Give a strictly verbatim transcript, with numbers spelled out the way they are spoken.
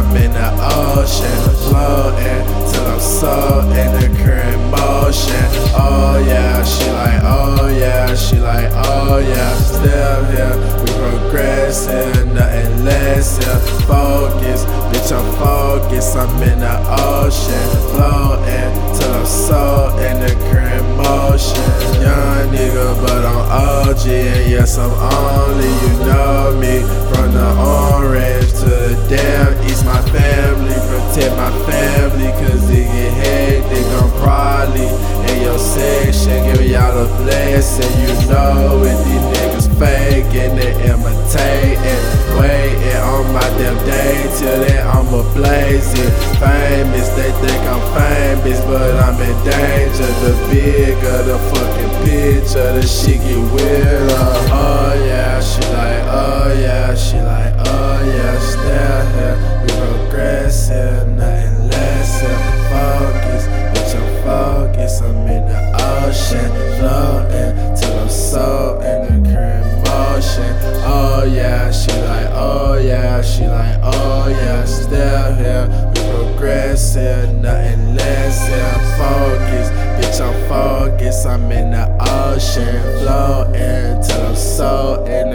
I'm in the ocean, floating till I'm so in the current motion. Oh yeah, she like, oh yeah, she like, oh yeah. Still here, we progressing, nothing less here. Focus, bitch, I'm focused. I'm in the ocean, floating till I'm so in the current motion. Young nigga, but I'm O G, and yes, I'm only, you know me. From the orange to the damn east, my family, protect my family, cause it get hectic. I'm probably in your section, giving y'all a blessing. You know it, these niggas faking, they imitating, waiting on my damn day till then I'ma blaze it. Famous, they think I'm famous, but I'm in danger. The bigger the fucking picture, the shit get weirder. Oh yeah, she like, oh yeah, she like, oh yeah, still here, we progressing, nothing less here. Focus, bitch, I'm focused, I'm in the ocean, floating till I'm so in the current motion. Oh yeah, she like, oh yeah, she like, oh yeah, still here, we progressing, nothing less here. Focus, bitch, I'm focused, I'm in the ocean, floating till I'm so in